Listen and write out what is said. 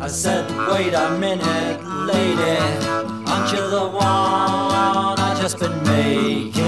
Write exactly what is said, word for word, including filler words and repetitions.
I said, wait a minute, lady, aren't you the one I just been making